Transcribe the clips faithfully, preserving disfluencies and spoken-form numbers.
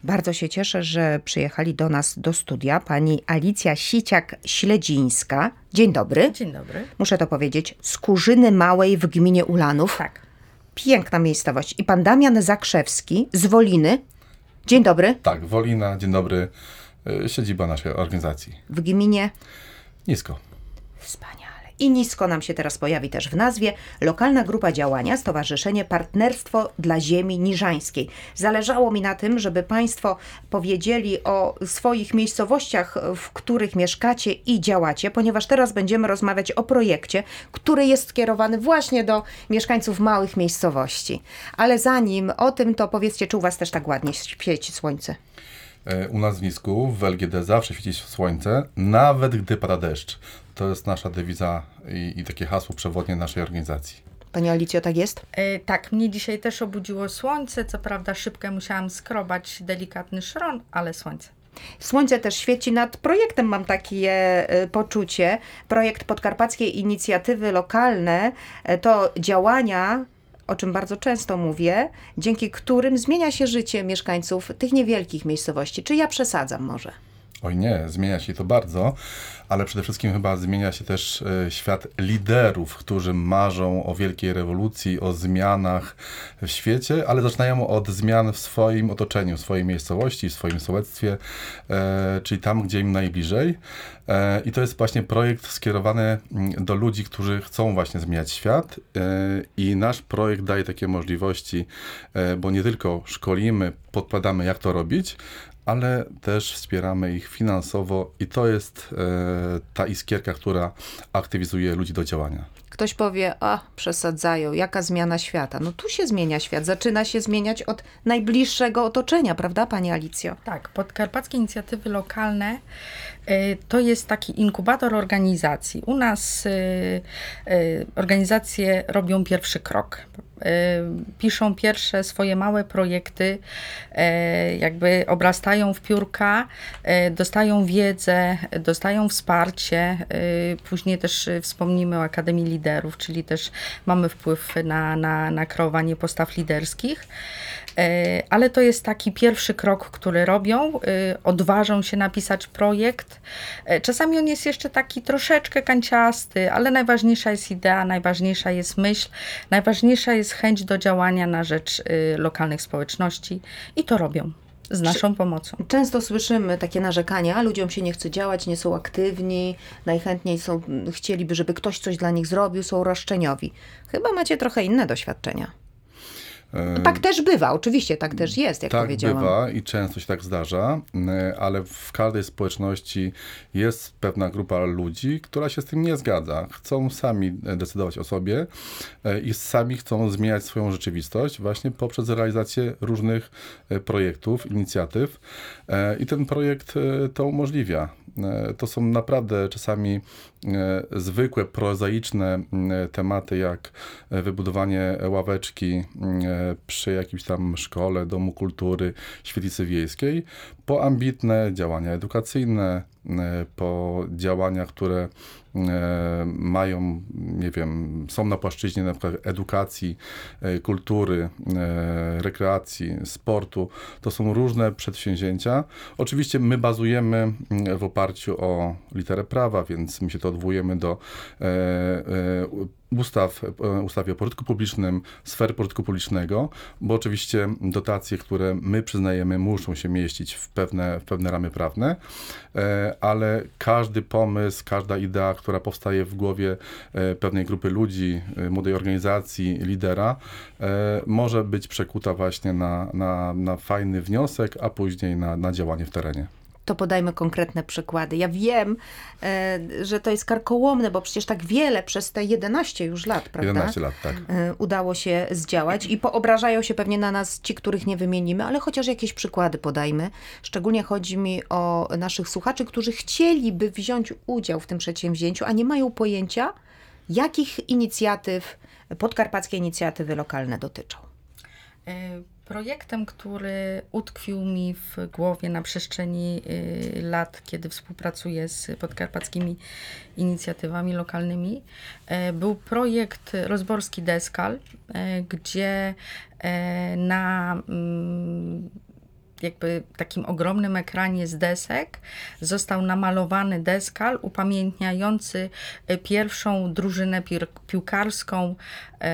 Bardzo się cieszę, że przyjechali do nas do studia pani Alicja Siciak-Śledzińska. Dzień dobry. Dzień dobry. Muszę to powiedzieć, z Kurzyny Małej w gminie Ulanów. Tak. Piękna miejscowość. I pan Damian Zakrzewski z Woliny. Dzień dobry. Tak, Wolina, dzień dobry. Y, Siedziba naszej organizacji. W gminie Nisko. Wspaniale. I nisko nam się teraz pojawi też w nazwie lokalna grupa działania Stowarzyszenie Partnerstwo dla Ziemi Niżańskiej. Zależało mi na tym, żeby Państwo powiedzieli o swoich miejscowościach, w których mieszkacie i działacie, ponieważ teraz będziemy rozmawiać o projekcie, który jest skierowany właśnie do mieszkańców małych miejscowości. Ale zanim o tym, to powiedzcie, czy u Was też tak ładnie świeci słońce? Y, U nas w Nisku, w L G D zawsze świeci słońce, nawet gdy pada deszcz. To jest nasza dewiza i, i takie hasło przewodnie naszej organizacji. Pani Alicjo, tak jest? E, tak, mnie dzisiaj też obudziło słońce. Co prawda szybkę musiałam skrobać delikatny szron, ale słońce. Słońce też świeci nad projektem, mam takie y, poczucie. Projekt Podkarpackiej Inicjatywy Lokalne y, to działania, o czym bardzo często mówię, dzięki którym zmienia się życie mieszkańców tych niewielkich miejscowości. Czy ja przesadzam może? Oj nie, zmienia się to bardzo, ale przede wszystkim chyba zmienia się też e, świat liderów, którzy marzą o wielkiej rewolucji, o zmianach w świecie, ale zaczynają od zmian w swoim otoczeniu, w swojej miejscowości, w swoim sołectwie, e, czyli tam, gdzie im najbliżej. E, I to jest właśnie projekt skierowany do ludzi, którzy chcą właśnie zmieniać świat e, i nasz projekt daje takie możliwości, e, bo nie tylko szkolimy, podpowiadamy, jak to robić, ale też wspieramy ich finansowo i to jest e, ta iskierka, która aktywizuje ludzi do działania. Ktoś powie, a przesadzają, jaka zmiana świata? No tu się zmienia świat, zaczyna się zmieniać od najbliższego otoczenia, prawda Pani Alicjo? Tak, Podkarpackie Inicjatywy Lokalne y, to jest taki inkubator organizacji. U nas y, y, organizacje robią pierwszy krok. Y, piszą pierwsze swoje małe projekty, y, jakby obrastają w piórka, y, dostają wiedzę, dostają wsparcie. Y, później też y, wspomnimy o Akademii Liderów, czyli też mamy wpływ na, na, na kreowanie postaw liderskich. Y, ale to jest taki pierwszy krok, który robią. Y, odważą się napisać projekt. Y, czasami on jest jeszcze taki troszeczkę kanciasty, ale najważniejsza jest idea, najważniejsza jest myśl, najważniejsza jest chęć do działania na rzecz y, lokalnych społeczności i to robią z naszą pomocą. Często słyszymy takie narzekania, ludziom się nie chce działać, nie są aktywni, najchętniej są, chcieliby, żeby ktoś coś dla nich zrobił, są roszczeniowi. Chyba macie trochę inne doświadczenia. No, tak też bywa, oczywiście, tak też jest, jak tak powiedziałam. Tak bywa i często się tak zdarza, ale w każdej społeczności jest pewna grupa ludzi, która się z tym nie zgadza. Chcą sami decydować o sobie i sami chcą zmieniać swoją rzeczywistość właśnie poprzez realizację różnych projektów, inicjatyw i ten projekt to umożliwia. To są naprawdę czasami zwykłe, prozaiczne tematy, jak wybudowanie ławeczki przy jakimś tam szkole, domu kultury, świetlicy wiejskiej, po ambitne działania edukacyjne, po działania, które mają, nie wiem, są na płaszczyźnie na przykład edukacji, kultury, rekreacji, sportu. To są różne przedsięwzięcia. Oczywiście my bazujemy w oparciu o literę prawa, więc my się to odwołujemy do ustaw, ustawy o pożytku publicznym, sfery pożytku publicznego, bo oczywiście dotacje, które my przyznajemy, muszą się mieścić w pewne, w pewne ramy prawne, ale każdy pomysł, każda idea, która powstaje w głowie pewnej grupy ludzi, młodej organizacji, lidera, może być przekuta właśnie na, na, na fajny wniosek, a później na, na działanie w terenie. To podajmy konkretne przykłady. Ja wiem, e, że to jest karkołomne, bo przecież tak wiele przez te jedenaście już lat, prawda? jedenaście lat, tak. E, udało się zdziałać i poobrażają się pewnie na nas ci, których nie wymienimy, ale chociaż jakieś przykłady podajmy. Szczególnie chodzi mi o naszych słuchaczy, którzy chcieliby wziąć udział w tym przedsięwzięciu, a nie mają pojęcia, jakich inicjatyw podkarpackie inicjatywy lokalne dotyczą. Projektem, który utkwił mi w głowie na przestrzeni y, lat, kiedy współpracuję z podkarpackimi inicjatywami lokalnymi, y, był projekt Rozborski Deskal, y, gdzie y, na y, jakby takim ogromnym ekranie z desek został namalowany deskal upamiętniający pierwszą drużynę pił- piłkarską e,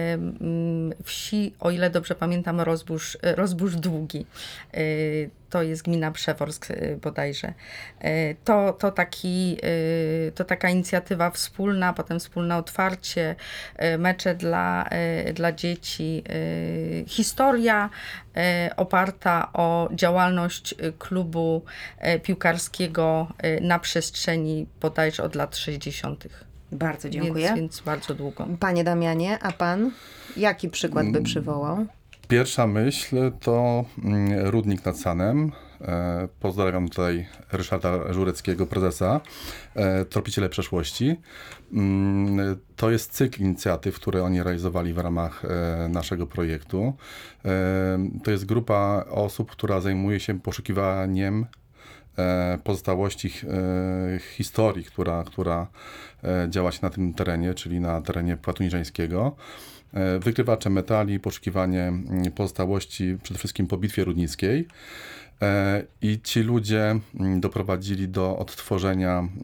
mm, wsi, o ile dobrze pamiętam, Rozbóż, Rozbóż Długi. E, to jest gmina Przeworsk e, bodajże. E, to, to, taki, e, to taka inicjatywa wspólna, potem wspólne otwarcie, e, mecze dla, e, dla dzieci. E, historia e, oparta o działalność e, klubu e, piłkarskiego e, na przestrzeni bodajże od lat sześćdziesiątych. Bardzo dziękuję. Więc, więc bardzo długo. Panie Damianie, a pan jaki przykład by przywołał? Pierwsza myśl to mm, Rudnik nad Sanem. E, Pozdrawiam tutaj Ryszarda Żureckiego, prezesa, e, Tropiciele Przeszłości. Mm, To jest cykl inicjatyw, które oni realizowali w ramach e, naszego projektu. E, To jest grupa osób, która zajmuje się poszukiwaniem e, pozostałości e, historii, która, która e, działa się na tym terenie, czyli na terenie Powiatu Niżańskiego. E, Wykrywacze metali, poszukiwanie mm, pozostałości przede wszystkim po Bitwie Rudnickiej. E, I ci ludzie mm, doprowadzili do odtworzenia e,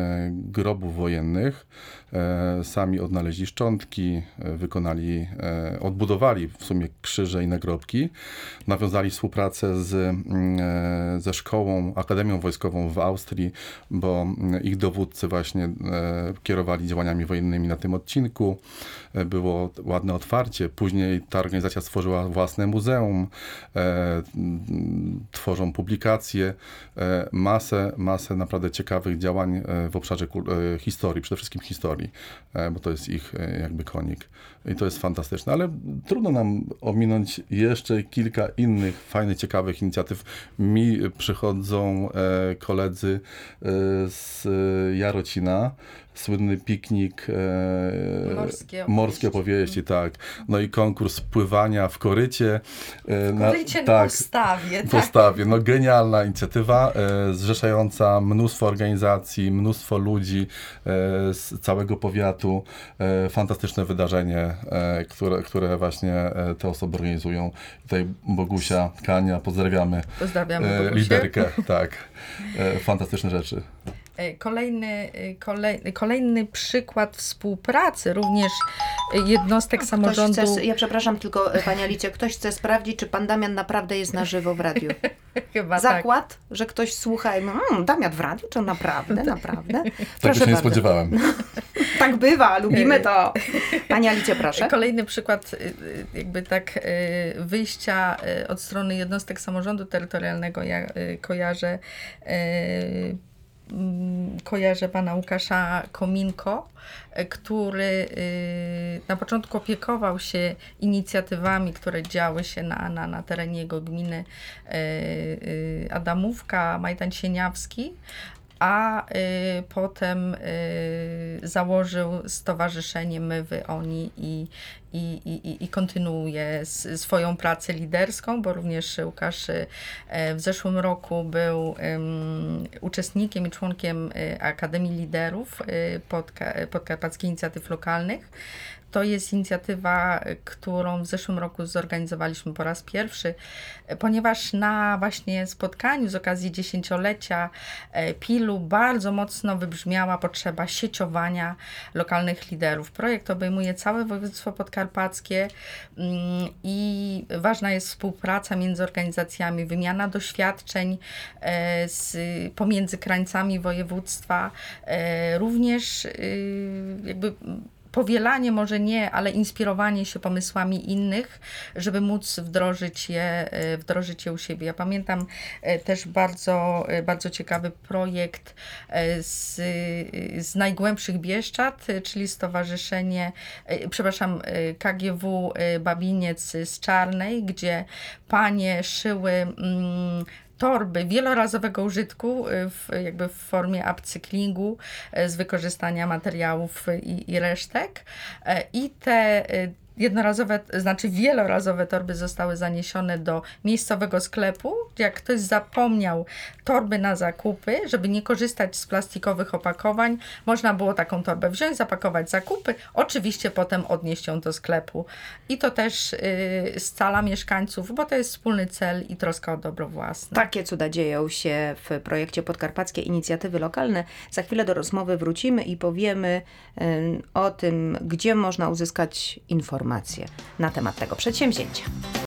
grobów wojennych. E, Sami odnaleźli szczątki, e, wykonali, e, odbudowali w sumie krzyże i nagrobki. Nawiązali współpracę z, mm, e, ze szkołą, Akademią Wojskową w Austrii, bo mm, ich dowódcy właśnie e, kierowali działaniami wojennymi na tym odcinku. E, Było ładne otwarcie. Później ta organizacja stworzyła własne muzeum, e, m, tworzą publikacje, e, masę, masę naprawdę ciekawych działań e, w obszarze kul- e, historii, przede wszystkim historii, e, bo to jest ich e, jakby konik. I to jest fantastyczne, ale trudno nam ominąć jeszcze kilka innych fajnych, ciekawych inicjatyw. Mi przychodzą e, koledzy e, z Jarocina, słynny piknik, e, Morskie morskie opowieści, tak. No i konkurs pływania w korycie. E, na- Korycie na tak, postawie. Tak? postawie. No genialna inicjatywa, e, zrzeszająca mnóstwo organizacji, mnóstwo ludzi e, z całego powiatu. E, fantastyczne wydarzenie, e, które, które właśnie e, te osoby organizują. Tutaj Bogusia, Kania, pozdrawiamy. Pozdrawiamy E, Bogusię. liderkę, tak. E, fantastyczne rzeczy. Kolejny, kolej, kolejny przykład współpracy również jednostek Ktoś samorządu. chce, ja przepraszam tylko, Pani Alicjo, ktoś chce sprawdzić, czy Pan Damian naprawdę jest na żywo w radiu. Chyba Zakład, że ktoś słucha i mówi, mmm, Damian w radiu? Czy naprawdę, naprawdę? Tak się nie spodziewałem. Tak bywa, lubimy to. Pani Alicjo, proszę. tak. Kolejny przykład y, y, jakby tak y, wyjścia y, od strony jednostek samorządu terytorialnego. Ja y, kojarzę y, mm, kojarzę pana Łukasza Kominko, y, który y, na początku opiekował się inicjatywami, które działy się na, na, na terenie jego gminy y, y, Adamówka, Majdan Sieniawski, a y, potem y, założył stowarzyszenie My, Wy, Oni i, i, i, i kontynuuje s, swoją pracę liderską, bo również Łukasz y, w zeszłym roku był um, uczestnikiem i członkiem y, Akademii Liderów y, Podka- Podkarpackich Inicjatyw Lokalnych. To jest inicjatywa, którą w zeszłym roku zorganizowaliśmy po raz pierwszy, ponieważ na właśnie spotkaniu z okazji dziesięciolecia pilu bardzo mocno wybrzmiała potrzeba sieciowania lokalnych liderów. Projekt obejmuje całe województwo podkarpackie i ważna jest współpraca między organizacjami, wymiana doświadczeń z, pomiędzy krańcami województwa, również jakby powielanie może nie, ale inspirowanie się pomysłami innych, żeby móc wdrożyć je, wdrożyć je u siebie. Ja pamiętam też bardzo, bardzo ciekawy projekt z, z Najgłębszych Bieszczad, czyli stowarzyszenie, przepraszam, K G W Babiniec z Czarnej, gdzie panie szyły mm, torby wielorazowego użytku w, jakby w formie upcyklingu z wykorzystania materiałów i, i resztek. I te jednorazowe, znaczy wielorazowe torby zostały zaniesione do miejscowego sklepu. Jak ktoś zapomniał torby na zakupy, żeby nie korzystać z plastikowych opakowań, można było taką torbę wziąć, zapakować zakupy, oczywiście potem odnieść ją do sklepu. I to też yy, scala mieszkańców, bo to jest wspólny cel i troska o dobro własne. Takie cuda dzieją się w projekcie Podkarpackie Inicjatywy Lokalne. Za chwilę do rozmowy wrócimy i powiemy y, o tym, gdzie można uzyskać informacje na temat tego przedsięwzięcia.